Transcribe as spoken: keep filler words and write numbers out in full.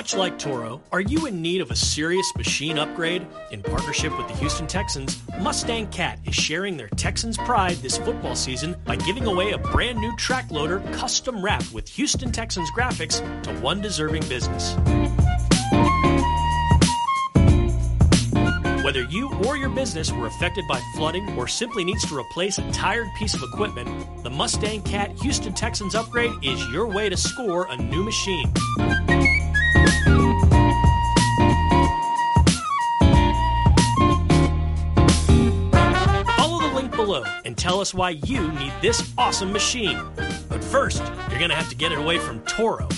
Much like Toro, are you in need of a serious machine upgrade? In partnership with the Houston Texans, Mustang Cat is sharing their Texans pride this football season by giving away a brand new track loader custom wrapped with Houston Texans graphics to one deserving business. Whether you or your business were affected by flooding or simply needs to replace a tired piece of equipment, the Mustang Cat Houston Texans upgrade is your way to score a new machine. Follow the link below and tell us why you need this awesome machine. But first, you're going to have to get it away from Toro.